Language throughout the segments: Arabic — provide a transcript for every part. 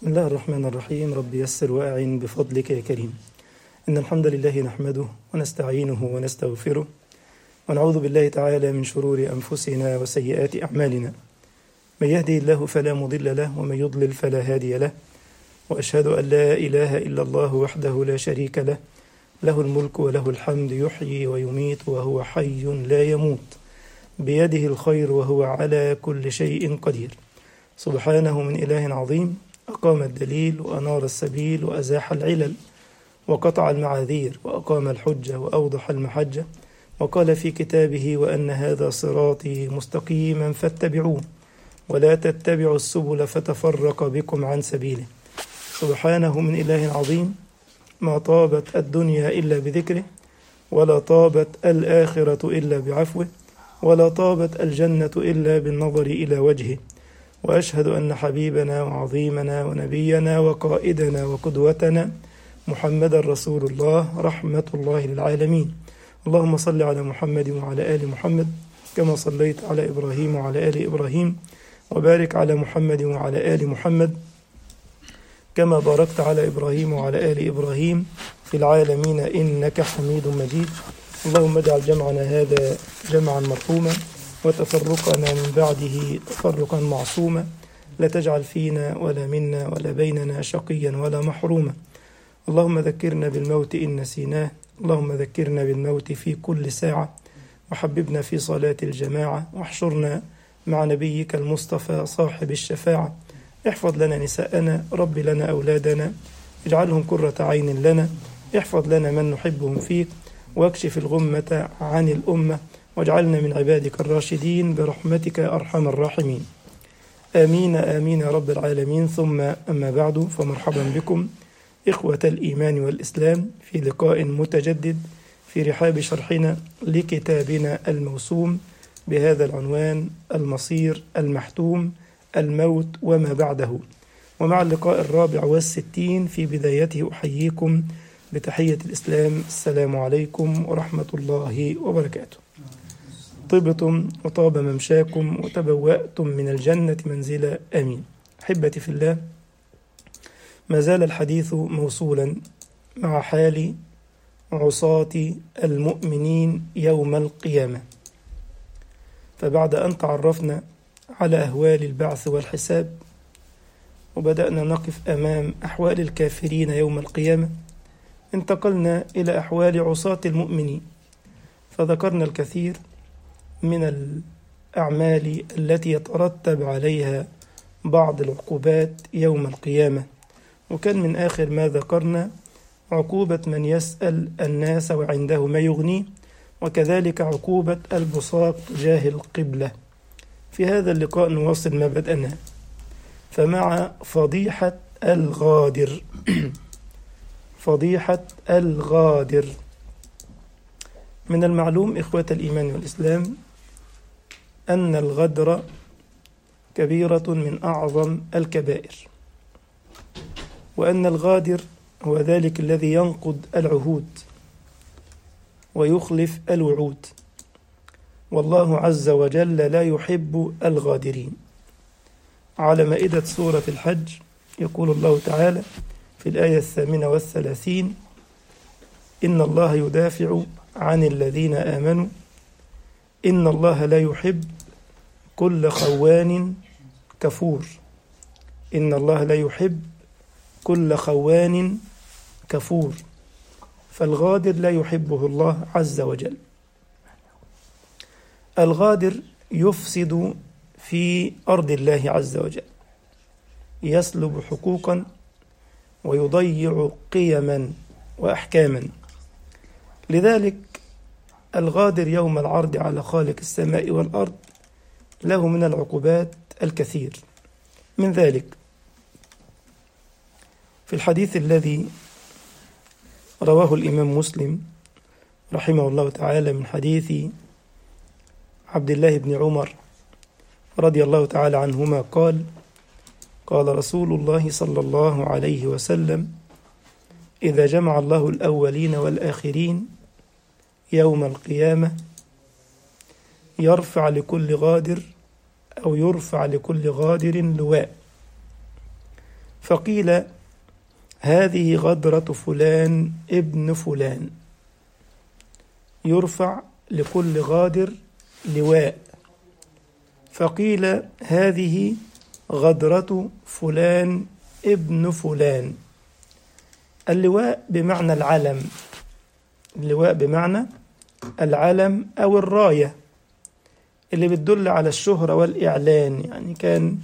بسم الله الرحمن الرحيم. رب يسر وأعن بفضلك يا كريم. إن الحمد لله نحمده ونستعينه ونستغفره ونعوذ بالله تعالى من شرور أنفسنا وسيئات أعمالنا. من يهدي الله فلا مضل له ومن يضلل فلا هادي له، وأشهد أن لا إله إلا الله وحده لا شريك له، له الملك وله الحمد، يحيي ويميت وهو حي لا يموت، بيده الخير وهو على كل شيء قدير. سبحانه من إله عظيم أقام الدليل وأنار السبيل وأزاح العلل وقطع المعاذير وأقام الحجة وأوضح المحجة، وقال في كتابه: وأن هذا صراطي مستقيما فاتبعوه ولا تتبعوا السبل فتفرق بكم عن سبيله. سبحانه من إله عظيم ما طابت الدنيا إلا بذكره، ولا طابت الآخرة إلا بعفوه، ولا طابت الجنة إلا بالنظر إلى وجهه. وأشهد أن حبيبنا وعظيمنا ونبينا وقائدنا وقدوتنا محمد رسول الله رحمة الله للعالمين. اللهم صل على محمد وعلى آل محمد كما صليت على إبراهيم وعلى آل إبراهيم، وبارك على محمد وعلى آل محمد كما باركت على إبراهيم وعلى آل إبراهيم في العالمين إنك حميد مجيد. اللهم اجعل جمعنا هذا جمعا مرحوما وتفرقنا من بعده تفرقا معصوما، لا تجعل فينا ولا منا ولا بيننا شقيا ولا محروما. اللهم ذكرنا بالموت إن نسيناه، اللهم ذكرنا بالموت في كل ساعة، وحببنا في صلاة الجماعة، واحشرنا مع نبيك المصطفى صاحب الشفاعة. احفظ لنا نساءنا، رب لنا أولادنا، اجعلهم قرة عين لنا، احفظ لنا من نحبهم فيك، واكشف الغمة عن الأمة، واجعلنا من عبادك الراشدين برحمتك يا أرحم الراحمين. آمين آمين يا رب العالمين. ثم أما بعد، فمرحبا بكم إخوة الإيمان والإسلام في لقاء متجدد في رحاب شرحنا لكتابنا الموسوم بهذا العنوان: المصير المحتوم، الموت وما بعده. ومع اللقاء 64 في بدايته أحييكم بتحية الإسلام: السلام عليكم ورحمة الله وبركاته. طبتم وطاب ممشاكم وتبوأتم من الجنة منزلا، آمين. أحبتي في الله، ما زال الحديث موصولا مع حال عصاة المؤمنين يوم القيامة. فبعد أن تعرفنا على أهوال البعث والحساب، وبدأنا نقف أمام أحوال الكافرين يوم القيامة، انتقلنا إلى أحوال عصاة المؤمنين، فذكرنا الكثير من الأعمال التي يترتب عليها بعض العقوبات يوم القيامة. وكان من آخر ما ذكرنا عقوبة من يسأل الناس وعنده ما يغنيه، وكذلك عقوبة البصاق تجاه القبلة. في هذا اللقاء نواصل ما بدأناه، فمع فضيحة الغادر فضيحة الغادر. من المعلوم إخوة الإيمان والإسلام أن الغدر كبيرة من أعظم الكبائر، وأن الغادر هو ذلك الذي ينقض العهود ويخلف الوعود، والله عز وجل لا يحب الغادرين. على مائدة سورة الحج يقول الله تعالى في الآية 38: إن الله يدافع عن الذين آمنوا إن الله لا يحب كل خوان كفور. إن الله لا يحب كل خوان كفور. فالغادر لا يحبه الله عز وجل. الغادر يفسد في أرض الله عز وجل، يسلب حقوقا ويضيع قيما وأحكاما. لذلك الغادر يوم العرض على خالق السماء والأرض له من العقوبات الكثير. من ذلك في الحديث الذي رواه الإمام مسلم رحمه الله تعالى من حديث عبد الله بن عمر رضي الله تعالى عنهما قال: قال رسول الله صلى الله عليه وسلم: إذا جمع الله الأولين والآخرين يوم القيامة يرفع لكل غادر لواء، فقيل هذه غدرة فلان ابن فلان، يرفع لكل غادر لواء. فقيل هذه غدرة فلان ابن فلان. اللواء بمعنى العلم، اللواء بمعنى العلم أو الراية اللي بتدل على الشهرة والإعلان. يعني كان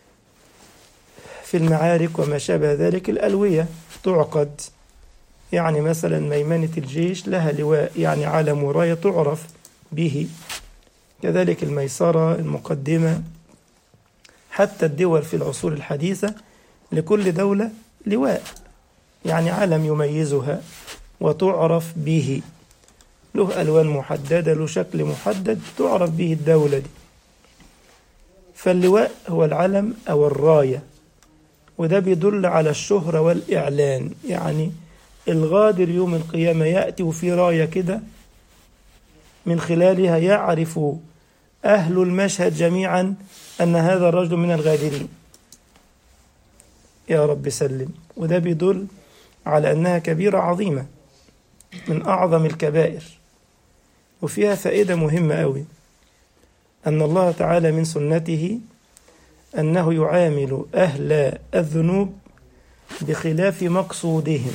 في المعارك وما شابه ذلك الألوية تعقد، يعني مثلا ميمنة الجيش لها لواء، يعني علم وراية تعرف به. كذلك الميسرة، المقدمة، حتى الدول في العصور الحديثة لكل دولة لواء، يعني علم يميزها وتعرف به، له ألوان محددة، له شكل محدد تعرف به الدولة دي. فاللواء هو العلم أو الراية، وده بيدل على الشهرة والإعلان. يعني الغادر يوم القيامة يأتي وفي راية كده من خلالها يعرف أهل المشهد جميعا أن هذا الرجل من الغادرين. يا رب سلم. وده بيدل على أنها كبيرة عظيمة من أعظم الكبائر. وفيها فائدة مهمة أوي، أن الله تعالى من سنته أنه يعامل أهل الذنوب بخلاف مقصودهم،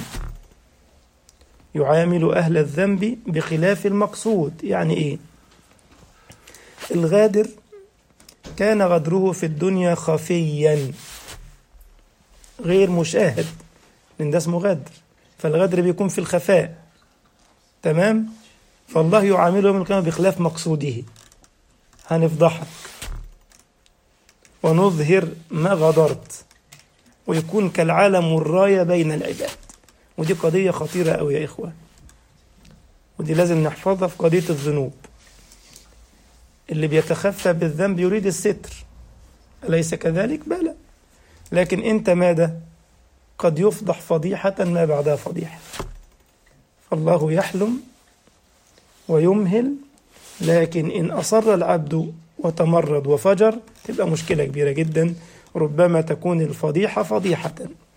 يعامل أهل الذنب بخلاف المقصود. يعني إيه؟ الغادر كان غدره في الدنيا خفيا غير مشاهد، لأن ده اسمه غدر، فالغدر بيكون في الخفاء، تمام؟ فالله يعامله يوم القيامة بخلاف مقصوده، هنفضحك ونظهر ما غدرت، ويكون كالعلم والراية بين العباد. ودي قضية خطيرة أوي يا إخوة، ودي لازم نحفظها في قضية الذنوب. اللي بيتخفى بالذنب يريد الستر، أليس كذلك؟ بلى، لكن أنت ماذا؟ قد يفضح فضيحة ما بعدها فضيحة. فالله يحلم ويمهل، لكن إن أصر العبد وتمرد وفجر تبقى مشكلة كبيرة جدا، ربما تكون الفضيحة فضيحة.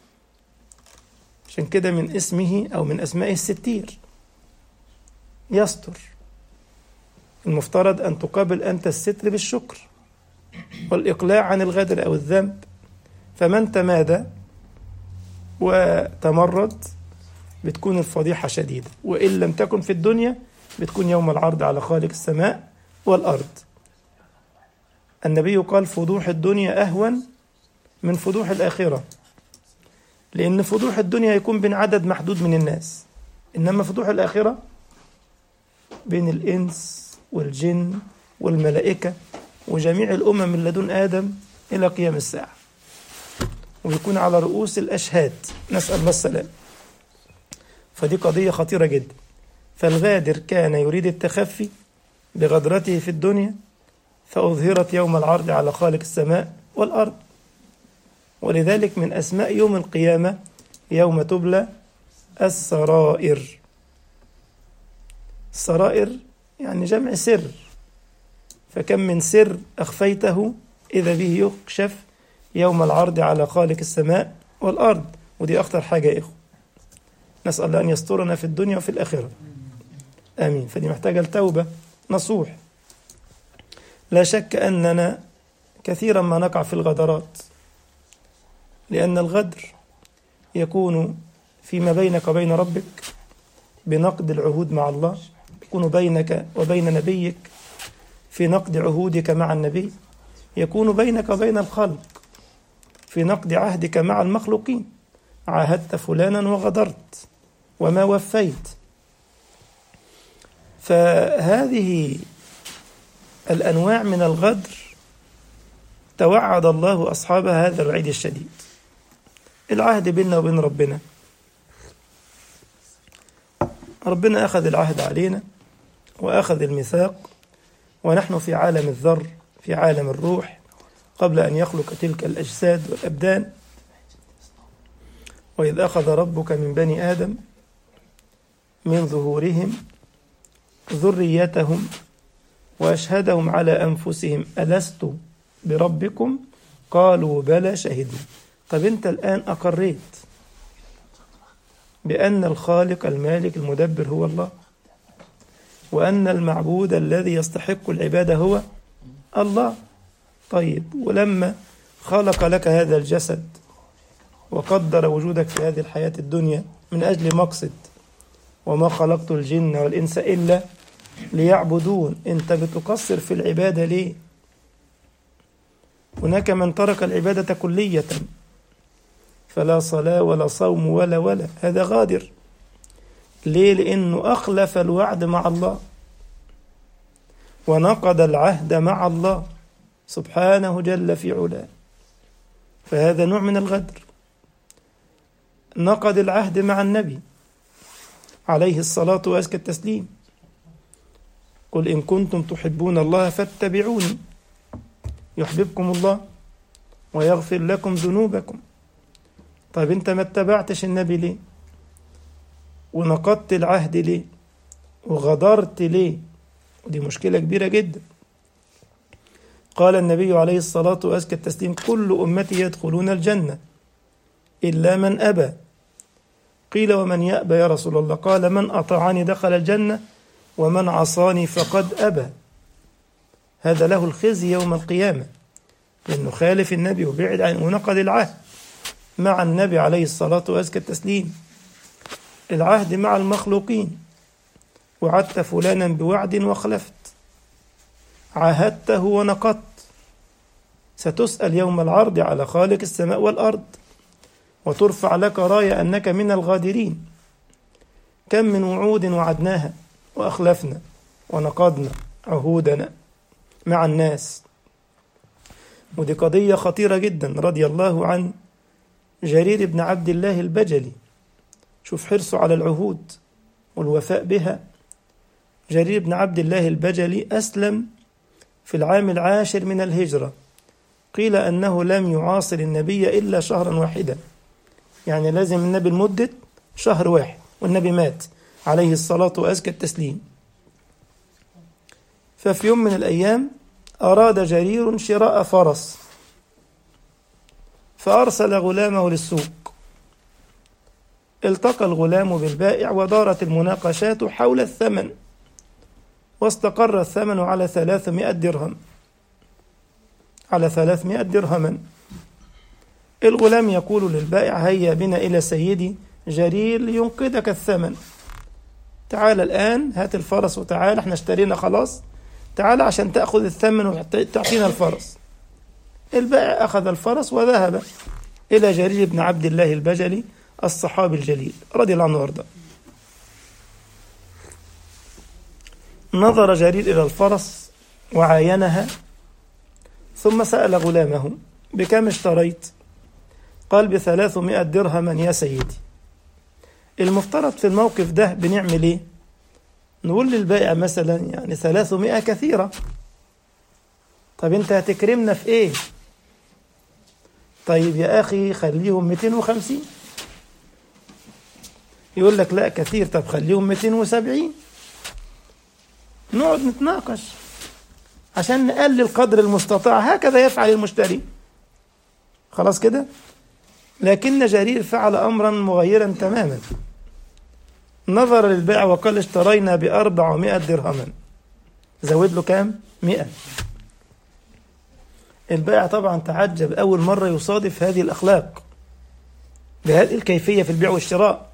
عشان كده من اسمه أو من أسمائه الستير، يستر. المفترض أن تقابل أنت الستر بالشكر والإقلاع عن الغدر أو الذنب. فمن تمادى وتمرد بتكون الفضيحة شديدة، وإن لم تكن في الدنيا بتكون يوم العرض على خالق السماء والأرض. النبي قال فضوح الدنيا أهون من فضوح الآخرة، لأن فضوح الدنيا يكون بين عدد محدود من الناس، إنما فضوح الآخرة بين الإنس والجن والملائكة وجميع الأمم من لدن آدم إلى قيام الساعة، ويكون على رؤوس الأشهاد، نسأل الله السلام. فدي قضية خطيرة جدا. فالغادر كان يريد التخفي بغدرته في الدنيا، فأظهرت يوم العرض على خالق السماء والأرض. ولذلك من أسماء يوم القيامة يوم تبلى السرائر. السرائر يعني جمع سر، فكم من سر أخفيته إذا به يكشف يوم العرض على خالق السماء والأرض. ودي أخطر حاجة يا إخوة، نسأل الله أن يسترنا في الدنيا وفي الآخرة، آمين. فدي محتاجة التوبة نصوح. لا شك أننا كثيرا ما نقع في الغدرات، لأن الغدر يكون فيما بينك وبين ربك بنقد العهود مع الله، يكون بينك وبين نبيك في نقد عهودك مع النبي، يكون بينك وبين الخلق في نقد عهدك مع المخلوقين. عاهدت فلانا وغدرت وما وفيت. فهذه الأنواع من الغدر توعد الله أصحاب هذا الوعيد الشديد. العهد بيننا وبين ربنا، ربنا أخذ العهد علينا وأخذ الميثاق، ونحن في عالم الذر، في عالم الروح، قبل أن يخلق تلك الأجساد والأبدان. وإذ أخذ ربك من بني آدم من ظهورهم ذريتهم وأشهدهم على أنفسهم ألست بربكم قالوا بلى شهدوا طب أنت الآن أقريت بأن الخالق المالك المدبر هو الله، وأن المعبود الذي يستحق العبادة هو الله. طيب، ولما خلق لك هذا الجسد وقدر وجودك في هذه الحياة الدنيا من أجل مقصد، وما خلقت الجن والإنس إلا ليعبدون، أنت بتقصر في العبادة ليه؟ هناك من ترك العبادة كلية، فلا صلاة ولا صوم ولا هذا غادر. ليه؟ لأنه أخلف الوعد مع الله ونقض العهد مع الله سبحانه جل في علاه، فهذا نوع من الغدر. نقض العهد مع النبي عليه الصلاة وأزكى التسليم، قل إن كنتم تحبون الله فاتبعوني يحببكم الله ويغفر لكم ذنوبكم. طيب أنت ما اتبعتش النبي ليه؟ ونقضت العهد ليه؟ وغدرت ليه؟ ودي مشكلة كبيرة جدا. قال النبي عليه الصلاة وأزكى التسليم كل أمتي يدخلون الجنة إلا من أبى. قيل ومن يأبى يا رسول الله؟ قال من أطاعني دخل الجنة ومن عصاني فقد أبى. هذا له الخزي يوم القيامة، لأنه خالف النبي وبعد عنه ونقض العهد مع النبي عليه الصلاة وأزكى التسليم، العهد مع المخلوقين. وعدت فلانا بوعد وخلفت، عاهدته ونقضت، ستسأل يوم العرض على خالق السماء والأرض، وترفع لك راية أنك من الغادرين. كم من وعود وعدناها وأخلفنا ونقضنا عهودنا مع الناس. ودي قضية خطيرة جدا. رضي الله عن جرير بن عبد الله البجلي، شوف حرصه على العهود والوفاء بها. جرير بن عبد الله البجلي أسلم في العام 10 من الهجرة. قيل أنه لم يعاصر النبي إلا شهرا واحدا، يعني لازم النبي لمدة شهر واحد، والنبي مات عليه الصلاة وأزكى التسليم. ففي يوم من الأيام أراد جرير شراء فرس، فأرسل غلامه للسوق. التقى الغلام بالبائع ودارت المناقشات حول الثمن، واستقر الثمن على 300 درهم، على 300 درهما. الغلام يقول للبائع هيا بنا إلى سيدي جرير لينقذك الثمن، تعال الآن هات الفرس وتعال، احنا اشترينا خلاص، تعال عشان تأخذ الثمن وتعطينا الفرس. البائع أخذ الفرس وذهب إلى جرير بن عبد الله البجلي الصحابي الجليل رضي الله عنه وارضاه. نظر جرير إلى الفرس وعاينها، ثم سأل غلامه بكم اشتريت؟ قال ب300 درهما يا سيدي. المفترض في الموقف ده بنعمل ايه؟ نقول للبائع مثلا يعني 300 كثيرة، طب انت هتكرمنا في ايه؟ طيب يا أخي خليهم 250. يقول لك لا كثير، طب خليهم 270. نقعد نتناقش عشان نقلل قدر المستطاع. هكذا يفعل المشتري، خلاص كده. لكن جرير فعل أمرا مغيرا تماما. نظر للبائع وقال اشترينا ب400 درهما، زود له كام؟ 100. البائع طبعا تعجب، أول مرة يصادف هذه الأخلاق بهذه الكيفية في البيع والشراء.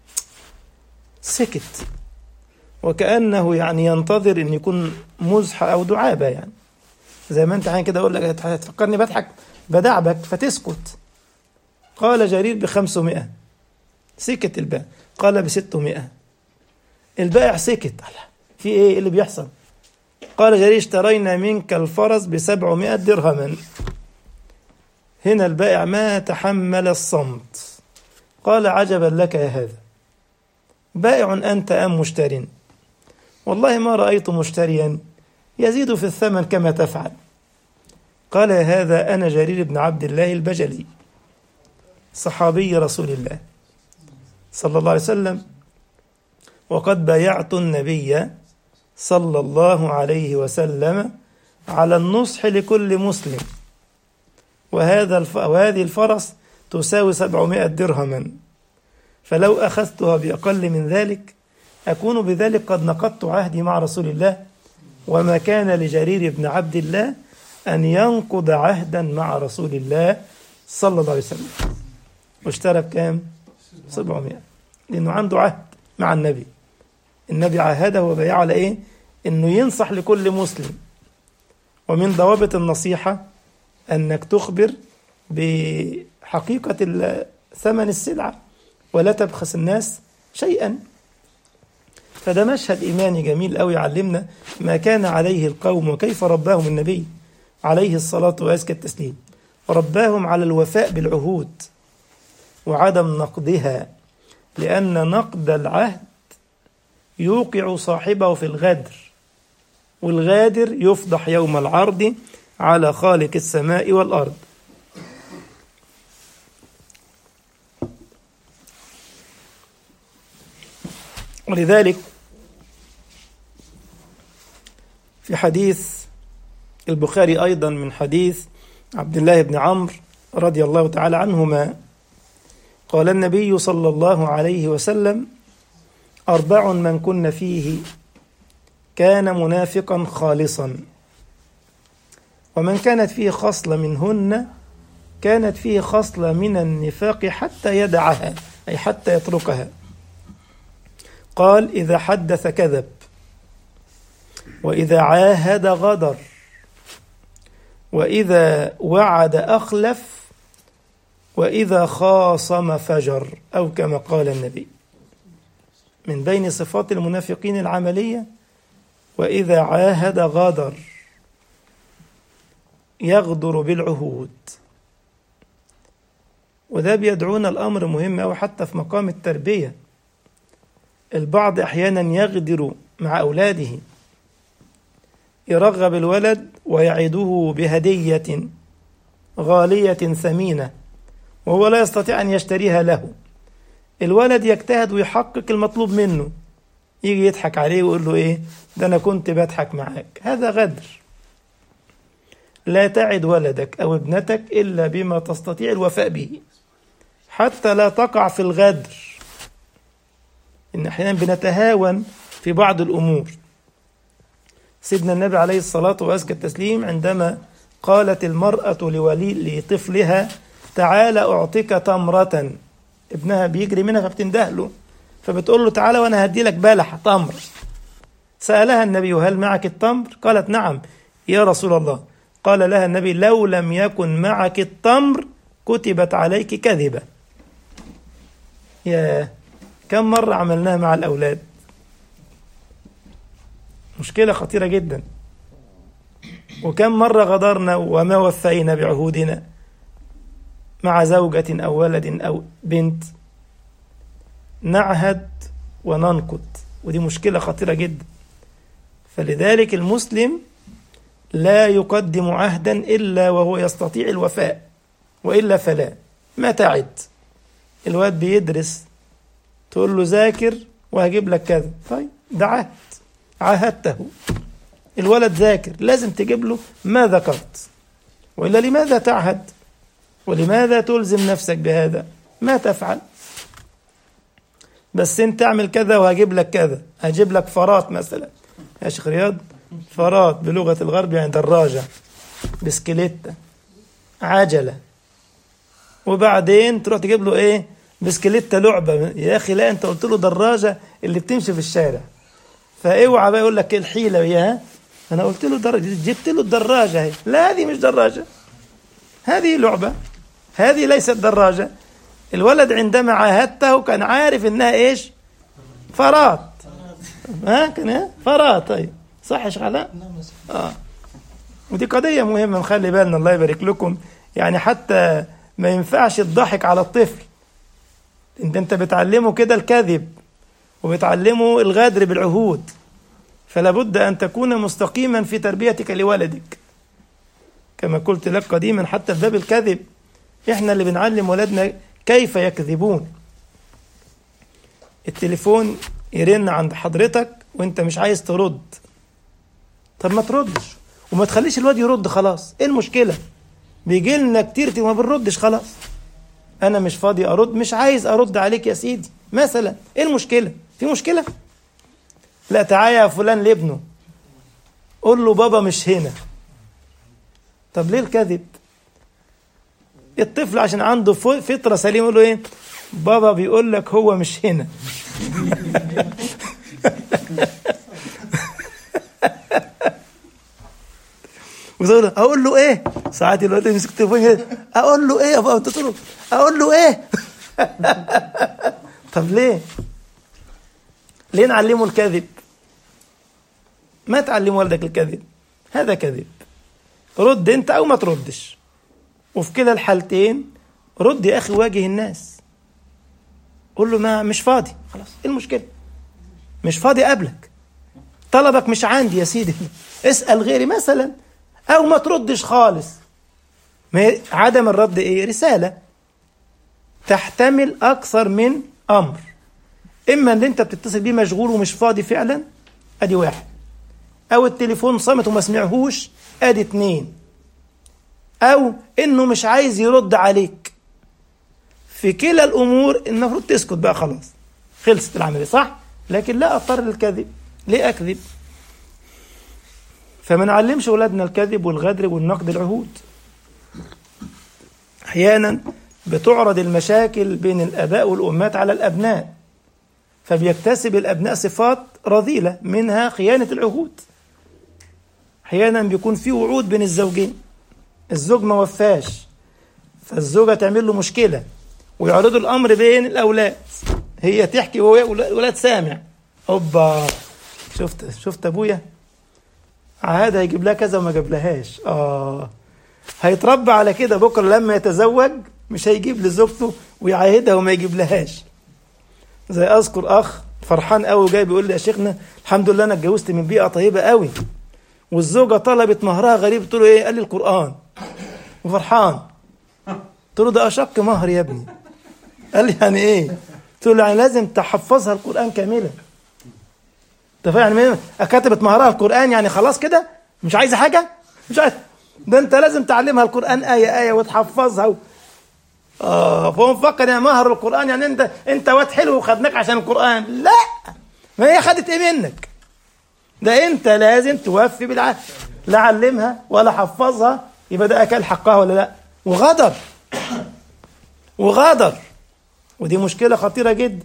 سكت، وكأنه يعني ينتظر أن يكون مزحة أو دعابة، يعني زي ما أنت عين كده أقول لك هتفكرني بضحك بدعبك فتسكت. قال جرير ب500. سكت البائع. قال ب600. البائع سكت. في إيه اللي بيحصل؟ قال جرير اشترينا منك الفرس ب700 درهما. هنا البائع ما تحمل الصمت، قال عجبا لك يا هذا، بائع أنت أم مشتر؟ والله ما رأيت مشتريا يزيد في الثمن كما تفعل. قال يا هذا أنا جرير بن عبد الله البجلي صحابي رسول الله صلى الله عليه وسلم، وقد بايعت النبي صلى الله عليه وسلم على النصح لكل مسلم، وهذه الفرس تساوي 700 درهما، فلو أخذتها بأقل من ذلك أكون بذلك قد نقضت عهدي مع رسول الله، وما كان لجرير بن عبد الله أن ينقض عهدا مع رسول الله صلى الله عليه وسلم. واشترى بكام؟ 700، لأنه عنده عهد مع النبي. النبي عاهده وبيع على إيه؟ إنه ينصح لكل مسلم. ومن ضوابط النصيحة أنك تخبر بحقيقة ثمن السلعة ولا تبخس الناس شيئا. فده مشهد إيماني جميل أوي يعلمنا ما كان عليه القوم وكيف رباهم النبي عليه الصلاة وأزكى التسليم. رباهم على الوفاء بالعهود وعدم نقضها، لأن نقض العهد يوقع صاحبه في الغدر، والغادر يفضح يوم العرض على خالق السماء والأرض. ولذلك في حديث البخاري أيضا من حديث عبد الله بن عمرو رضي الله تعالى عنهما قال النبي صلى الله عليه وسلم: 4 من كن فيه كان منافقا خالصا، ومن كانت فيه خصلة منهن كانت فيه خصلة من النفاق حتى يدعها، أي حتى يتركها. قال: إذا حدث كذب، وإذا عاهد غدر، وإذا وعد أخلف، وإذا خاصم فجر، أو كما قال النبي. من بين صفات المنافقين العملية: وإذا عاهد غدر، يغدر بالعهود. وده بيدعونا الأمر مهم أو حتى في مقام التربية. البعض أحيانا يغدر مع أولاده، يرغب الولد ويعده بهدية غالية ثمينة وهو لا يستطيع أن يشتريها له. الولد يجتهد ويحقق المطلوب منه، يجي يضحك عليه ويقول له إيه ده، أنا كنت بضحك معاك. هذا غدر. لا تعد ولدك أو ابنتك إلا بما تستطيع الوفاء به، حتى لا تقع في الغدر. إن أحيانا بنتهاون في بعض الأمور. سيدنا النبي عليه الصلاة وأزكى التسليم عندما قالت المرأة لطفلها: تعال أعطيك تمرة، ابنها بيجري منها فبتندهله، فبتقول له: تعال وأنا هدي لك بلح تمر. سألها النبي: هل معك التمر؟ قالت: نعم يا رسول الله. قال لها النبي: لو لم يكن معك التمر كتبت عليك كذبة. يا كم مرة عملناها مع الأولاد، مشكلة خطيرة جدا. وكم مرة غدرنا وما وفينا بعهودنا مع زوجة أو ولد أو بنت، نعهد وننقض، ودي مشكلة خطيرة جدا. فلذلك المسلم لا يقدم عهدا إلا وهو يستطيع الوفاء، وإلا فلا. ما تعد الواد بيدرس تقول له: ذاكر وهجيب لك كذا، طيب ده عهد، عاهدته. الولد ذاكر، لازم تجيب له ما ذكرت، وإلا لماذا تعهد؟ ولماذا تلزم نفسك بهذا؟ ما تفعل. بس انت اعمل كذا وهجيب لك كذا، هجيب لك فرات مثلا يا شيخ رياض. فرات بلغة الغرب يعني دراجة، بسكليتة، عجلة. وبعدين تروح تجيب له ايه؟ بسكليتة لعبة. يا اخي لا، انت قلت له دراجة اللي بتمشي في الشارع، فاوعى بقى يقول لك ايه الحيلة وياها. انا قلت له جبت له الدراجة هي. لا، هذه مش دراجة، هذه لعبة، هذه ليست دراجة. الولد عندما عاهدته كان عارف انها ايش؟ فرات. كان فرات. طيب صح يا شيخ علاء؟ ودي قضية مهمة نخلي بالنا، الله يبارك لكم. يعني حتى ما ينفعش الضحك على الطفل. انت بتعلمه كده الكذب وبتعلمه الغدر بالعهود، فلا بد أن تكون مستقيما في تربيتك لولدك. كما قلت لك قديما، حتى في باب الكذب احنا اللي بنعلم ولادنا كيف يكذبون. التليفون يرن عند حضرتك وانت مش عايز ترد، طب ما تردش وما تخليش الواد يرد، خلاص ايه المشكلة؟ بيجي لنا كتير وما بنردش، خلاص أنا مش فاضي أرد، مش عايز أرد عليك يا سيدي مثلا. إيه المشكلة؟ في مشكلة؟ لا، تعالى يا فلان لابنه قول له بابا مش هنا. طب ليه الكذب؟ الطفل عشان عنده فطرة سليمة يقول له إيه؟ بابا بيقول لك هو مش هنا. اقول له ايه؟ ساعات الوقت يمسك التليفون كده، اقول له ايه يا بابا؟ تقول له اقول له ايه؟ طب ليه نعلمه الكذب؟ ما تعلم ولدك الكذب، هذا كذب. رد انت او ما تردش، وفي كلا الحالتين رد يا اخي، واجه الناس، قول له ما مش فاضي، خلاص. ايه المشكله؟ مش فاضي قبلك، طلبك مش عندي يا سيدي، اسال غيري مثلا، او ما تردش خالص. ما عدم الرد ايه؟ رساله تحتمل اكثر من امر. اما ان انت بتتصل بيه مشغول ومش فاضي فعلا، ادي واحد، او التليفون صامت وما سمعهوش، ادي اتنين، او انه مش عايز يرد عليك. في كلا الامور المفروض تسكت بقى، خلاص خلصت العمليه، صح؟ لكن لا اضطر للكذب. ليه اكذب؟ فما نعلمش اولادنا الكذب والغدر والنقد العهود. احيانا بتعرض المشاكل بين الاباء والامهات على الابناء، فبيكتسب الابناء صفات رذيله، منها خيانه العهود. احيانا بيكون في وعود بين الزوجين، الزوج ما وفاش، فالزوجه تعمل له مشكله ويعرضوا الامر بين الاولاد، هي تحكي وهو ولاد سامع، هوبا شفت ابويا عاد هيجيب لها كذا وما جابلهاش. هيتربى على كده، بكره لما يتزوج مش هيجيب لزوجته ويعاهدها وما يجيب لهاش. زي اذكر اخ فرحان قوي جاي بيقول لي يا شيخنا الحمد لله انا اتجوزت من بيئه طيبه قوي، والزوجه طلبت مهرها غريب. قلت له ايه؟ قال لي القران، وفرحان. قلت له ده اشق مهر يا ابني. قال لي يعني ايه؟ قلت له يعني لازم تحفظها القران كاملا. انت فاهم يعني كتبت مهرها القران يعني خلاص كده مش عايزه حاجه؟ مش عايز، ده انت لازم تعلمها القران ايه ايه وتحفظها فهو مفكر يعني مهر القران يعني انت واد حلو وخدناك عشان القران. لا، ما هي خدت ايه منك؟ ده انت لازم توفي بالعهد، لا علمها ولا حفظها، يبقى ده اكل حقها ولا لا؟ وغدر، ودي مشكله خطيره جدا.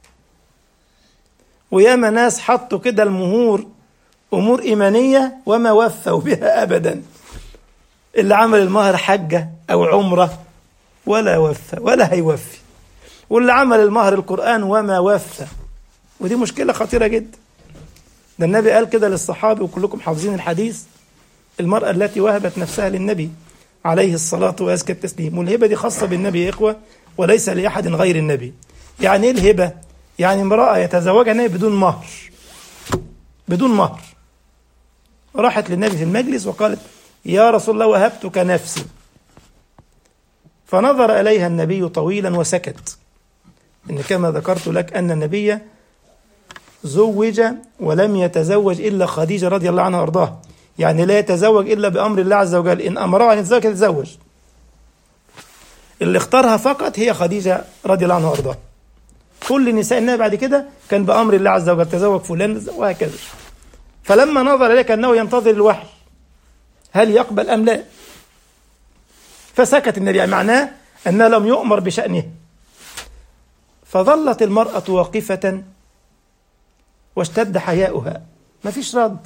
وياما ناس حطوا كده المهور امور ايمانيه وما وفوا بها ابدا. اللي عمل المهر حجه او عمره ولا وفى ولا هيوفي، واللي عمل المهر القرآن وما وفى، ودي مشكلة خطيرة جدا. ده النبي قال كده للصحابة وكلكم حافظين الحديث: المرأة التي وهبت نفسها للنبي عليه الصلاة وأزكى التسليم. والهبة دي خاصة بالنبي يا إخوة، وليس لأحد غير النبي. يعني إيه الهبة؟ يعني امرأة يتزوجها النبي بدون مهر. راحت للنبي في المجلس وقالت: يا رسول الله وهبتك نفسي. فنظر إليها النبي طويلا وسكت. إن كما ذكرت لك أن النبي زوج ولم يتزوج إلا خديجة رضي الله عنها وأرضاها، يعني لا يتزوج إلا بأمر الله عز وجل، إن أمره أن يتزوج اللي اختارها فقط هي خديجة رضي الله عنها وأرضاها. كل نساء النبي بعد كده كان بأمر الله عز وجل، تزوج فلان وهكذا. فلما نظر إليك أنه ينتظر الوحي هل يقبل أم لا، فسكت النبي، يعني معناه أنه لم يؤمر بشأنه. فظلت المرأة واقفة واشتد حياؤها، ما فيش رد.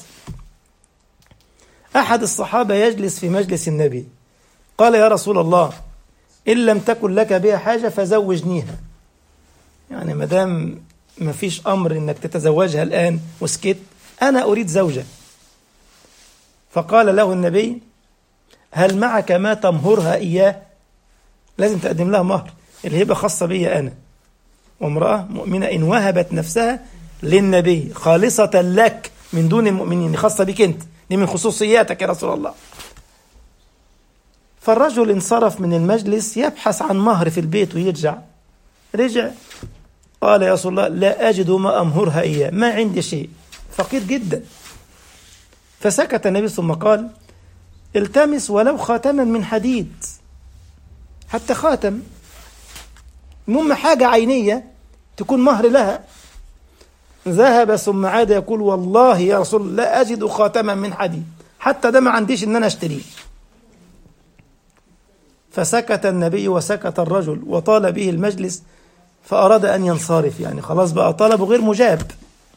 أحد الصحابة يجلس في مجلس النبي قال: يا رسول الله إن لم تكن لك بها حاجة فزوجنيها، يعني مدام ما فيش أمر إنك تتزوجها الآن وسكت، أنا أريد زوجة. فقال له النبي: هل معك ما تمهرها إياه؟ لازم تقدم لها مهر، الهبة خاصة بي أنا، وامرأة مؤمنة إن وهبت نفسها للنبي خالصة لك من دون المؤمنين، خاصة بك أنت، دي من خصوصياتك يا رسول الله. فالرجل انصرف من المجلس يبحث عن مهر في البيت رجع قال: يا رسول الله لا أجد ما أمهرها إياه، ما عندي شيء، فقير جدا. فسكت النبي ثم قال: التمس ولو خاتما من حديد، حتى خاتم المهم حاجة عينية تكون مهر لها. ذهب ثم عاد يقول والله يا رسول الله لا أجد خاتما من حديد، حتى ده ما عنديش إن أنا أشتريه. فسكت النبي وسكت الرجل وطال به المجلس، فأراد أن ينصرف، يعني خلاص بقى طلبه غير مجاب.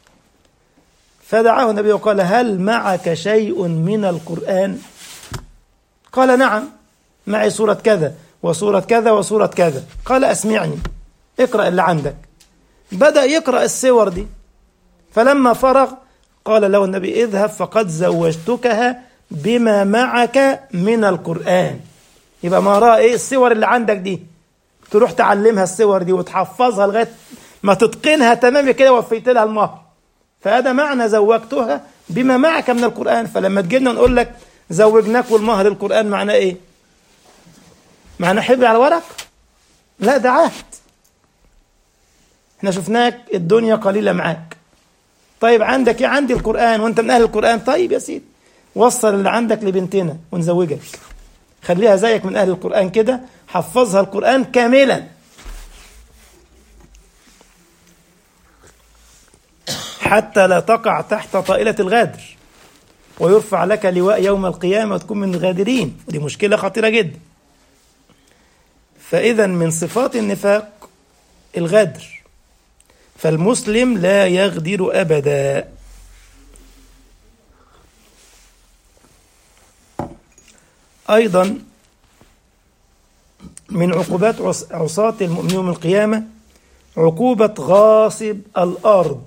فدعاه النبي وقال هل معك شيء من القرآن؟ قال نعم معي سورة كذا وسورة كذا وسورة كذا. قال أسمعني، اقرأ اللي عندك. بدأ يقرأ السور دي، فلما فرغ قال له النبي اذهب فقد زوجتكها بما معك من القرآن. يبقى ما رأى ايه؟ السور اللي عندك دي تروح تعلمها السور دي وتحفظها لغاية ما تتقنها تمام كده، وفيت لها المهر. فهذا معنى زوجتها بما معك من القرآن. فلما تجينا نقول لك زوجناك والمهر القرآن، معناه ايه؟ معناه حبر على ورق؟ لا، ده عهد. احنا شفناك الدنيا قليلة معاك، طيب عندك ايه؟ عندي القرآن وانت من اهل القرآن. طيب يا سيدي وصل اللي عندك لبنتنا ونزوجك، خليها زيك من اهل القرآن كده، حفظها القرآن كاملا حتى لا تقع تحت طائلة الغادر، ويرفع لك لواء يوم القيامة وتكون من الغادرين. ودي مشكلة خطيرة جدا. فإذا من صفات النفاق الغدر، فالمسلم لا يغدر أبدا. أيضا من عقوبات عصاة المؤمنين يوم القيامة عقوبة غاصب الأرض.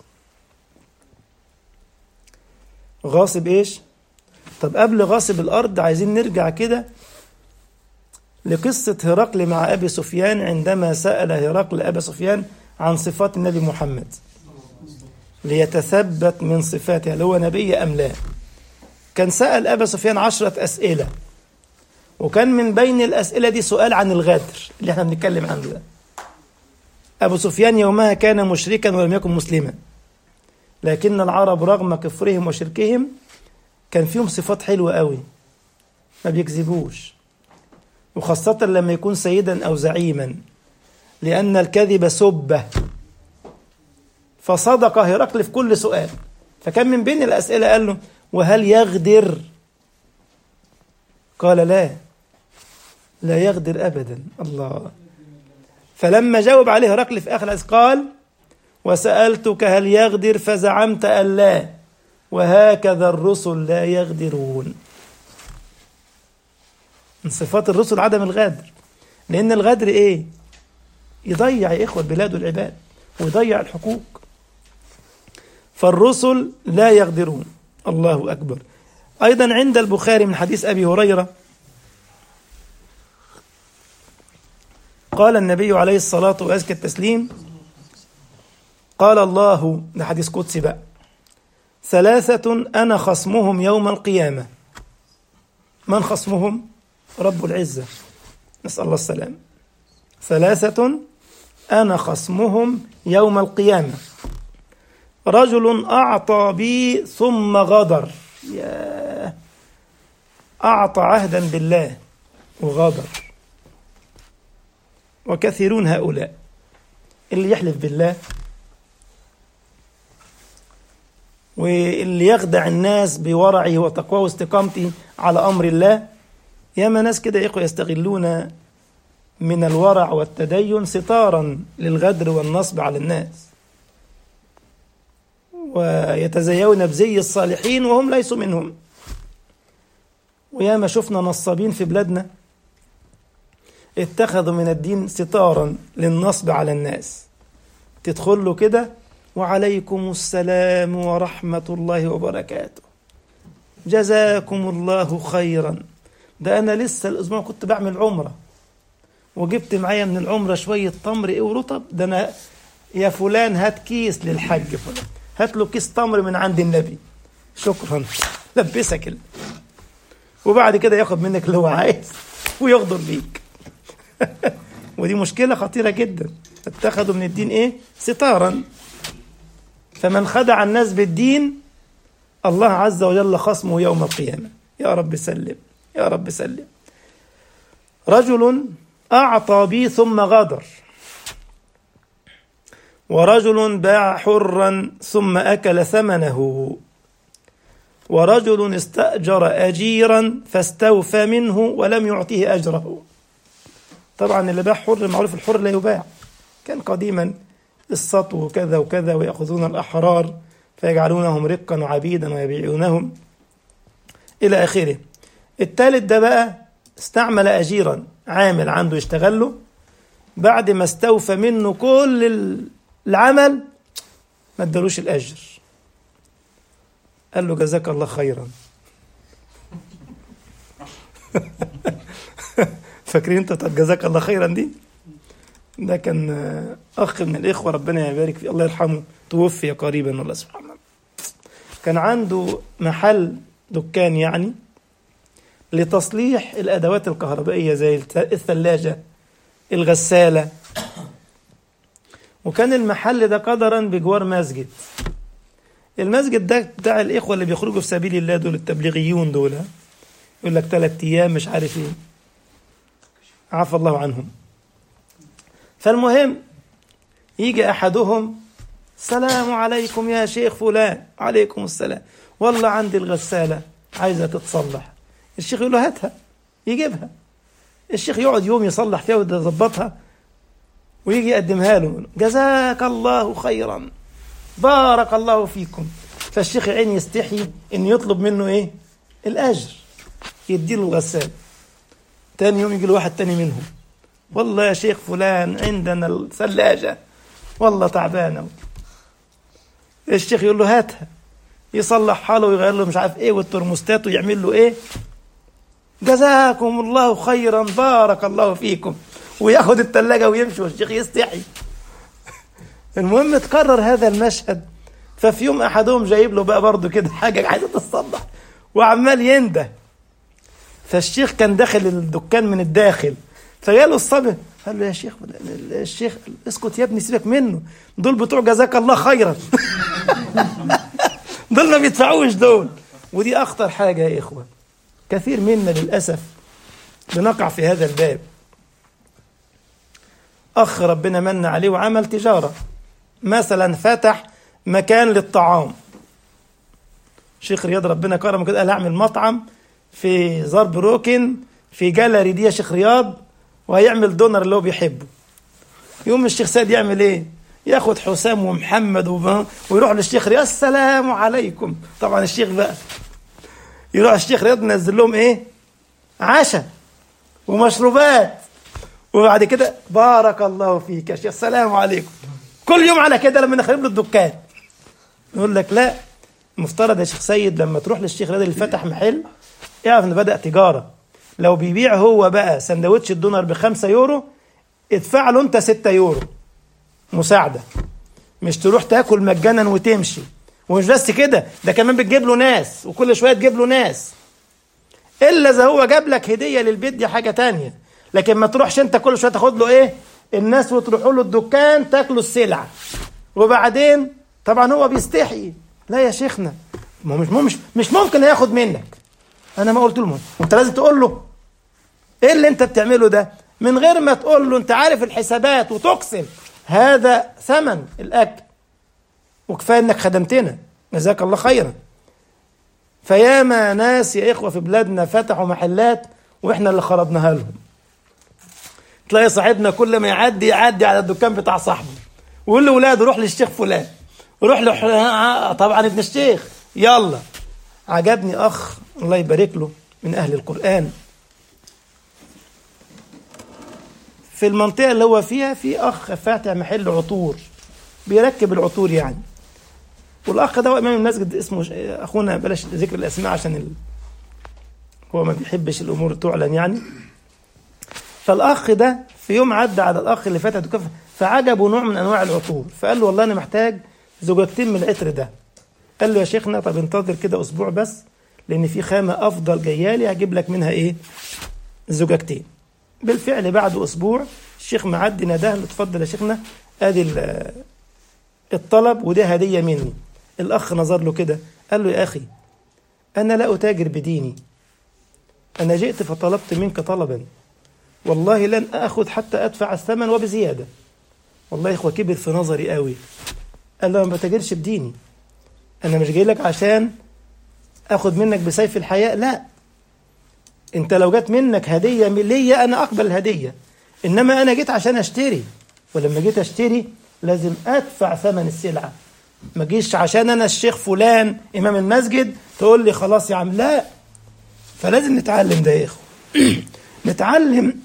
غاصب إيش؟ طب قبل غاصب الأرض عايزين نرجع كده لقصة هرقل مع أبي سفيان، عندما سأل هرقل أبي سفيان عن صفات النبي محمد ليتثبت من صفاته هل هو نبي أم لا. كان سأل أبي سفيان 10 أسئلة، وكان من بين الأسئلة دي سؤال عن الغدر اللي احنا بنتكلم عنه ده. أبو سفيان يومها كان مشركا ولم يكن مسلما، لكن العرب رغم كفرهم وشركهم كان فيهم صفات حلوة قوي، ما بيكذبوش، وخاصة لما يكون سيدا أو زعيما، لأن الكذب سبة. فصدق هرقل في كل سؤال. فكان من بين الأسئلة قال له وهل يغدر؟ قال لا يغدر أبدا. الله. فلما جاوب عليه هرقل في آخر قال وسألتك هل يغدر فزعمت أن لا، وهكذا الرسل لا يغدرون. من صفات الرسل عدم الغدر، لأن الغدر إيه؟ يضيع يا إخوة البلاد والعباد ويضيع الحقوق. فالرسل لا يغدرون. الله أكبر. أيضا عند البخاري من حديث أبي هريرة قال النبي عليه الصلاة وأزكى التسليم قال الله، ده حديث قدسي بقى، 3 أنا خصمهم يوم القيامة. من خصمهم؟ رب العزة، نسأل الله السلام. 3 أنا خصمهم يوم القيامة: رجل أعطى بي ثم غدر. أعطى عهدا بالله وغدر. وكثيرون هؤلاء اللي يحلف بالله واللي يخدع الناس بورعه وتقواه واستقامته على أمر الله. ياما ناس كده يا إخوة يستغلون من الورع والتدين ستارا للغدر والنصب على الناس، ويتزيون بزي الصالحين وهم ليسوا منهم. وياما شفنا نصابين في بلادنا اتخذوا من الدين ستارا للنصب على الناس. تدخل له كده وعليكم السلام ورحمة الله وبركاته، جزاكم الله خيرا. ده أنا لسه الأسبوع كنت بعمل عمرة وجبت معايا من العمرة شوية تمر ورطب، ده أنا يا فلان هات كيس للحج فلان، هات له كيس تمر من عند النبي، شكرا، لبسك وبعد كده ياخد منك اللي هو عايز ويغدر بيك. ودي مشكلة خطيرة جدا. اتخذوا من الدين ايه؟ ستارا. فمن خدع الناس بالدين الله عز وجل خصمه يوم القيامة. يا رب سلم، يا رب سلم. رجل أعطى بي ثم غدر. ورجل باع حرا ثم أكل ثمنه، ورجل استأجر أجيرا فاستوفى منه ولم يعطيه أجره. طبعا اللي باع حر معروف الحر لا يباع، كان قديما السطو كذا وكذا، ويأخذون الأحرار فيجعلونهم رقا وعبيدا ويبيعونهم إلى آخره. الثالث ده بقى استعمل أجيرا، عامل عنده يشتغل له، بعد ما استوفى منه كل العمل ما ادالوش الأجر، قال له جزاك الله خيرا. فاكرين انت جزاك الله خيرا دي؟ ده كان أخ من الإخوة ربنا يبارك فيه الله يرحمه، توفي قريبا الله سبحانه وتعالى. كان عنده محل دكان يعني لتصليح الأدوات الكهربائية زي الثلاجة الغسالة، وكان المحل ده قدرا بجوار مسجد. المسجد ده بتاع الإخوة اللي بيخرجوا في سبيل الله دول، التبليغيون دول، يقول لك 3 أيام مش عارف ايه، عفى الله عنهم. فالمهم يجي أحدهم السلام عليكم يا شيخ فلان، عليكم السلام، والله عندي الغسالة عايزة تتصلح. الشيخ يقول له هاتها، يجيبها. الشيخ يقعد يوم يصلح فيها ويظبطها ويجي يقدمها له، جزاك الله خيرا بارك الله فيكم. فالشيخ عيني يستحي ان يطلب منه ايه؟ الأجر، يديله الغسالة. تاني يوم يجي له واحد تاني منهم، والله يا شيخ فلان عندنا الثلاجة والله تعبانة. الشيخ يقول له هاتها، يصلح حاله ويغير له مش عارف ايه والترموستات ويعمل له ايه، جزاكم الله خيرا بارك الله فيكم، وياخد الثلاجة ويمشي والشيخ يستحي. المهم تكرر هذا المشهد. ففي يوم أحدهم جايب له بقى برضه كده حاجة عايزة تتصلح وعمال ينده. فالشيخ كان داخل الدكان من الداخل، فجاله الصبي قال له يا شيخ، الشيخ اسكت يا ابني سيبك منه، دول بتوع جزاك الله خيرا. دول ما بيدفعوش دول. ودي أخطر حاجة يا إخوة، كثير منا للأسف بنقع في هذا الباب. أخ ربنا من عليه وعمل تجارة، مثلا فتح مكان للطعام، شيخ رياض ربنا كرمه كده قال أعمل مطعم في ضرب روكن في جاليري دي يا شيخ رياض، وهيعمل دونر اللي هو بيحبه. يوم الشيخ سيد يعمل ايه؟ ياخد حسام ومحمد ويروح للشيخ رياض السلام عليكم. طبعا الشيخ بقى يروح الشيخ رياض منزل لهم ايه؟ عشاء ومشروبات، وبعد كده بارك الله فيك يا شيخ السلام عليكم. كل يوم على كده لما نخرب له الدكان يقول لك لا، مفترض يا شيخ سيد لما تروح للشيخ رياض اللي فتح محل اعرف انه بدأ تجارة. لو بيبيع هو بقى سندوتش الدونر ب5 يورو، ادفع له انت 6 يورو مساعدة، مش تروح تاكل مجانا وتمشي. ومش بس كده، ده كمان بتجيب له ناس، وكل شوية تجيب له ناس، إلا إذا هو جاب لك هدية للبيت دي حاجة تانية. لكن ما تروحش انت كل شوية تاخد له ايه؟ الناس، وتروحوا له الدكان تاكلوا السلعة، وبعدين طبعا هو بيستحي. لا يا شيخنا، مش ممكن هياخد منك. انا ما قلت له، انت لازم تقول له ايه اللي انت بتعمله ده، من غير ما تقول له انت عارف الحسابات وتقسم هذا ثمن الاكل، وكفايه انك خدمتنا جزاك الله خيرا. فياما ناس يا اخوه في بلادنا فتحوا محلات واحنا اللي خربناها لهم. تلاقي صاحبنا كل ما يعدي على الدكان بتاع صاحبه ويقول لاولاده روح للشيخ فلان، روح له طبعا ابن الشيخ يلا. عجبني اخ الله يبارك له من اهل القرآن، في المنطقة اللي هو فيها في أخ فاتح محل عطور، بيركب العطور يعني. والأخ ده هو إمام المسجد، اسمه أخونا بلاش ذكر الأسماء عشان هو ما بيحبش الأمور تعلن يعني. فالأخ ده في يوم عدى على الأخ اللي فاتح دكان، فعجبه نوع من أنواع العطور، فقال له والله أنا محتاج زجاجتين من العطر ده. قال له يا شيخنا طب انتظر كده أسبوع بس، لأن في خامة أفضل جايالي هجيب لك منها إيه؟ زجاجتين. بالفعل بعد أسبوع الشيخ معدي ناداه له اتفضل يا شيخنا ادي الطلب وده هدية مني. الأخ نظر له كده قال له يا أخي أنا لا أتاجر بديني، أنا جئت فطلبت منك طلبا والله لن أخذ حتى أدفع الثمن وبزيادة. والله يا إخوة كبر في نظري قوي. قال له ما بتاجرش بديني، أنا مش جاي لك عشان أخذ منك بسيف الحياء، لا، أنت لو جات منك هدية ليا أنا أقبل الهدية، إنما أنا جيت عشان أشتري، ولما جيت أشتري لازم أدفع ثمن السلعة. ما جيش عشان أنا الشيخ فلان إمام المسجد تقول لي خلاص يا عم، لا. فلازم نتعلم ده يا إخوة. نتعلم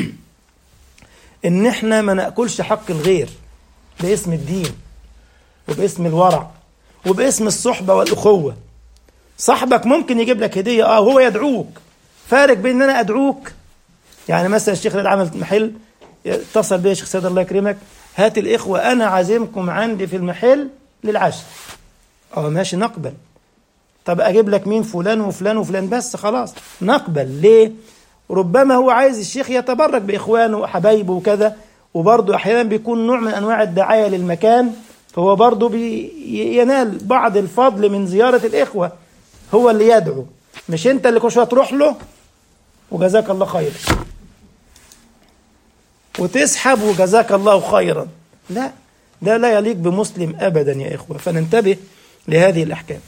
إن إحنا ما نأكلش حق الغير باسم الدين وباسم الورع وباسم الصحبة والأخوة. صاحبك ممكن يجيب لك هدية، هو يدعوك، فارق بين ان انا ادعوك. يعني مثلا الشيخ اللي عمل محل اتصل بي الشيخ سيد الله يكرمك، هات الاخوة انا عازمكم عندي في المحل للعشاء. ماشي نقبل. طب اجيب لك مين؟ فلان وفلان وفلان بس، خلاص نقبل. ليه؟ ربما هو عايز الشيخ يتبرك باخوانه وحبايبه وكذا، وبرضه احيانا بيكون نوع من انواع الدعاية للمكان، فهو برضه بينال بعض الفضل من زيارة الاخوة. هو اللي يدعو، مش انت اللي كل شويه تروح له وجزاك الله خير وتسحب وجزاك الله خيرا. لا، ده لا يليق بمسلم ابدا يا اخوه. فننتبه لهذه الاحكام.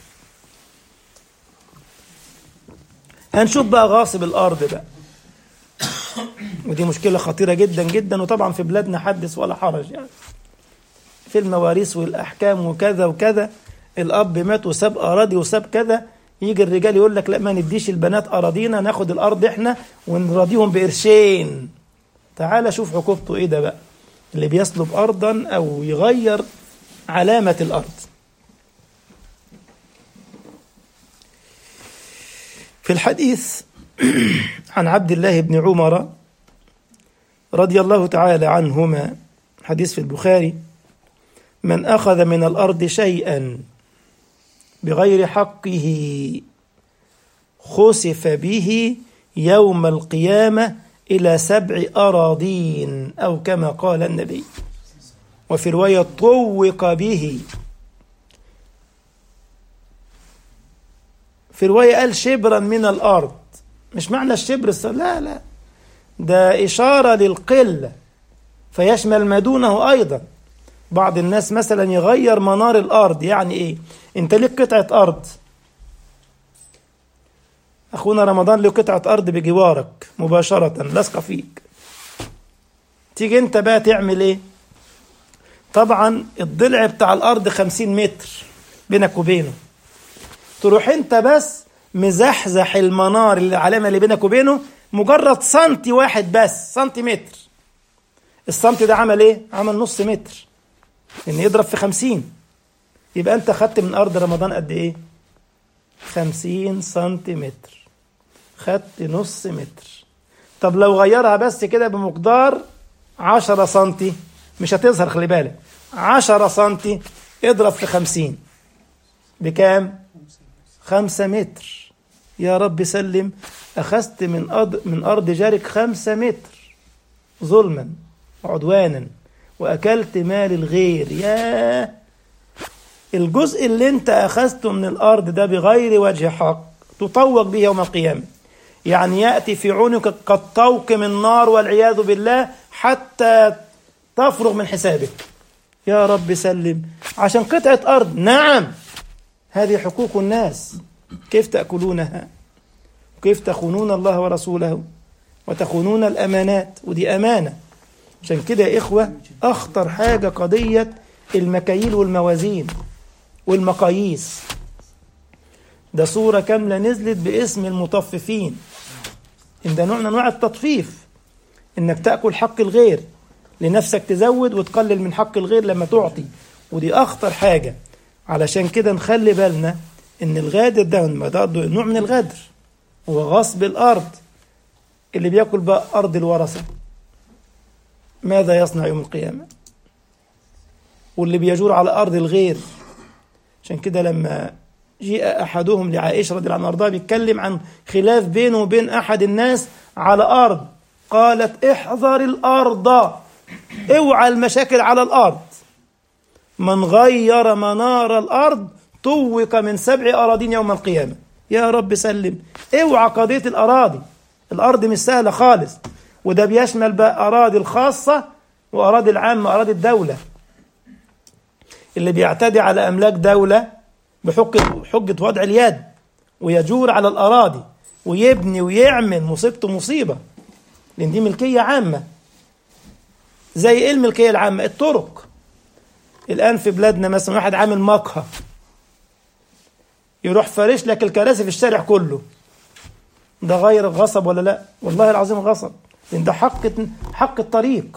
هنشوف بقى غاصب الارض بقى، ودي مشكله خطيره جدا جدا، وطبعا في بلادنا حدث ولا حرج. يعني في المواريث والاحكام وكذا وكذا، الاب مات وساب اراضي وساب كذا، يجي الرجال يقول لك لا ما نديش البنات أراضينا، ناخد الأرض إحنا ونراضيهم بقرشين. تعال شوف عقوبته إيه ده بقى، اللي بيسلب أرضا أو يغير علامة الأرض. في الحديث عن عبد الله بن عمر رضي الله تعالى عنهما، حديث في البخاري: من أخذ من الأرض شيئا بغير حقه خسف به يوم القيامة إلى 7 أراضين، أو كما قال النبي. وفي رواية طوق به، في رواية قال شبرا من الأرض. مش معنى الشبر لا، ده إشارة للقلة فيشمل ما دونه أيضا. بعض الناس مثلا يغير منار الأرض. يعني إيه؟ أنت ليك قطعة أرض، أخونا رمضان له قطعة أرض بجوارك مباشرة لصقة فيك، تيجي أنت بقى تعمل إيه؟ طبعا الضلع بتاع الأرض 50 متر بينك وبينه، تروح أنت بس مزحزح المنار، العلامة اللي بينك وبينه مجرد سنتي واحد بس، سنتيمتر. السنتي ده عمل إيه؟ عمل نص متر، إن يضرب في 50، يبقى أنت خدت من أرض رمضان قد إيه؟ 50 سنتيمتر، خدت نص متر. طب لو غيرها بس كده بمقدار 10 سنتي، مش هتظهر، خلي بالك، 10 سنتي اضرب في 50 بكام؟ 5 متر. يا رب سلم، أخذت من أرض جارك 5 متر ظلما وعدوانا، وأكلت مال الغير. ياه، الجزء اللي انت أخذته من الأرض ده بغير وجه حق تطوق به يوم القيامة. يعني يأتي في عنقك كالطوق من نار والعياذ بالله حتى تفرغ من حسابك. يا رب سلم، عشان قطعة أرض. نعم، هذه حقوق الناس، كيف تأكلونها؟ كيف تخونون الله ورسوله وتخونون الأمانات؟ ودي أمانة. عشان كده يا إخوة، أخطر حاجة قضية المكاييل والموازين والمقاييس. ده صورة كاملة نزلت باسم المطففين. إن ده نوع من أنواع التطفيف، إنك تأكل حق الغير لنفسك، تزود وتقلل من حق الغير لما تعطي، ودي أخطر حاجة. علشان كده نخلي بالنا إن الغادر ده نوع من الغدر، هو غصب الأرض. اللي بيأكل بقى أرض الورثة ماذا يصنع يوم القيامة؟ واللي بيجور على أرض الغير. عشان كده لما جاء أحدهم لعائشة رضي الله عنها وارضاها بيتكلم عن خلاف بينه وبين أحد الناس على أرض، قالت: احذر الأرض، اوعى المشاكل على الأرض. من غير منار الأرض طوق من 7 أراضين يوم القيامة. يا رب سلم، اوعى قضية الأراضي. الأرض مش سهلة خالص، وده بيشمل بقى أراضي الخاصة وأراضي العامة أراضي الدولة. اللي بيعتدي على أملاك دولة بحجة وضع اليد ويجور على الأراضي ويبني ويعمل، مصيبته مصيبة، لأن دي ملكية عامة. زي إيه الملكية العامة؟ الطرق. الآن في بلادنا مثلا واحد عامل مقهى، يروح فارش لك الكراسي في الشارع كله، ده غير غصب ولا لا؟ والله العظيم غصب، لأن ده حق الطريق.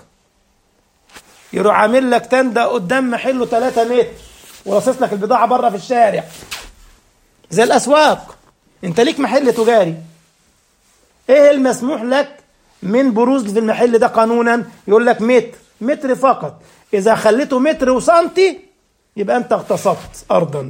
يروح عامل لك تندة قدام محله 3 متر ورصص لك البضاعة بره في الشارع زي الأسواق. انت ليك محل تجاري، ايه المسموح لك من بروز في المحل ده قانونا؟ يقول لك متر فقط. إذا خليته متر وسنتي يبقى أنت اغتصبت أرضا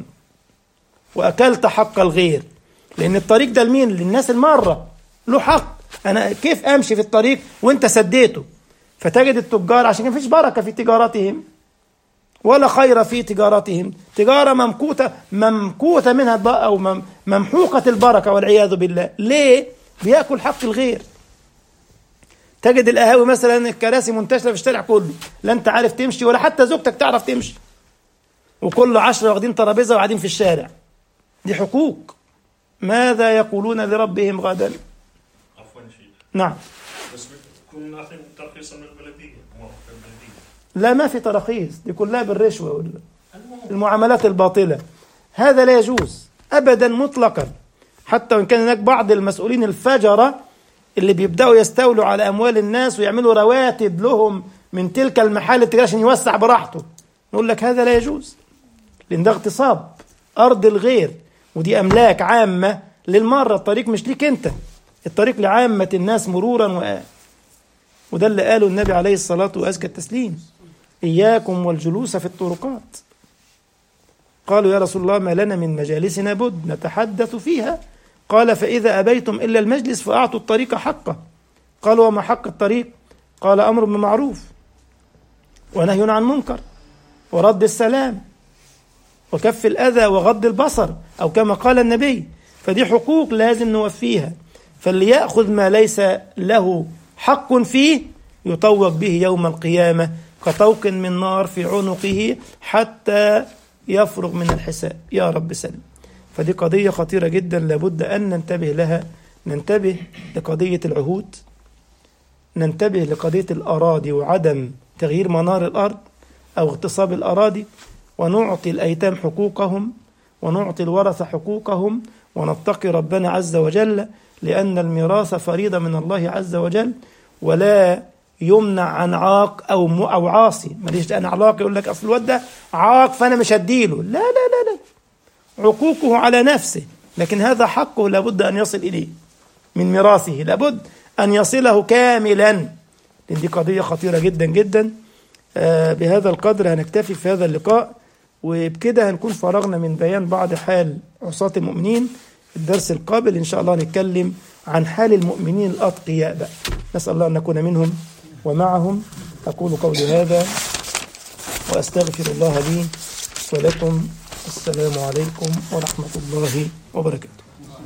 وأكلت حق الغير، لأن الطريق ده لمين؟ للناس المارة، له حق. أنا كيف أمشي في الطريق وأنت سديته؟ فتجد التجار عشان ما فيش بركة في تجارتهم ولا خير في تجارتهم، تجارة ممكوتة منها أو ممحوقة البركة والعياذ بالله. ليه؟ بيأكل حق الغير. تجد القهاوي مثلا الكراسي منتشرة في الشارع كله، لا أنت عارف تمشي ولا حتى زوجتك تعرف تمشي، وكل 10 واخدين ترابيزة وقاعدين في الشارع. دي حقوق. ماذا يقولون لربهم غدا؟ عفوا شيخ. نعم. بس بتكون ناخذ ترخيصا من البلدية، موافقة البلدية. لا، ما في تراخيص، دي كلها بالرشوة المعاملات الباطلة. هذا لا يجوز أبدا مطلقا، حتى وإن كان هناك بعض المسؤولين الفجرة اللي بيبدأوا يستولوا على أموال الناس ويعملوا رواتب لهم من تلك المحال التجارية عشان يوسع براحته. نقول لك هذا لا يجوز، لأن ده اغتصاب أرض الغير، ودي أملاك عامة للمرة. الطريق مش ليك أنت، الطريق لعامة الناس مرورا وده اللي قاله النبي عليه الصلاة وأزكى التسليم: إياكم والجلوس في الطرقات. قالوا يا رسول الله ما لنا من مجالسنا بد نتحدث فيها. قال فإذا أبيتم إلا المجلس فأعطوا الطريق حقه. قالوا وما حق الطريق؟ قال أمر بمعروف ونهي عن منكر ورد السلام وكف الأذى وغض البصر، أو كما قال النبي. فدي حقوق لازم نوفيها. فاللي يأخذ ما ليس له حق فيه يطوق به يوم القيامة كطوق من نار في عنقه حتى يفرغ من الحساب. يا رب سلم. فدي قضية خطيرة جدا لابد أن ننتبه لها. ننتبه لقضية العهود، ننتبه لقضية الأراضي وعدم تغيير منار الأرض أو اغتصاب الأراضي، ونعطي الأيتام حقوقهم ونعطي الورثة حقوقهم، ونتقي ربنا عز وجل، لأن الميراث فريضة من الله عز وجل، ولا يمنع عن عاق أو عاصي. ماليش أنا علاقة يقول لك أصل الواد ده عاق فأنا مش هديله. لا لا لا لا، عقوقه على نفسه، لكن هذا حقه لابد أن يصل إليه من ميراثه، لابد أن يصله كاملا، لأن دي قضية خطيرة جدا جدا. بهذا القدر هنكتفي في هذا اللقاء، وبكده هنكون فرغنا من بيان بعض حال عصاة المؤمنين. الدرس القابل إن شاء الله نتكلم عن حال المؤمنين الأتقياء بقى. نسأل الله أن نكون منهم ومعهم. أقول قولي هذا وأستغفر الله لي ولكم. السلام عليكم ورحمة الله وبركاته.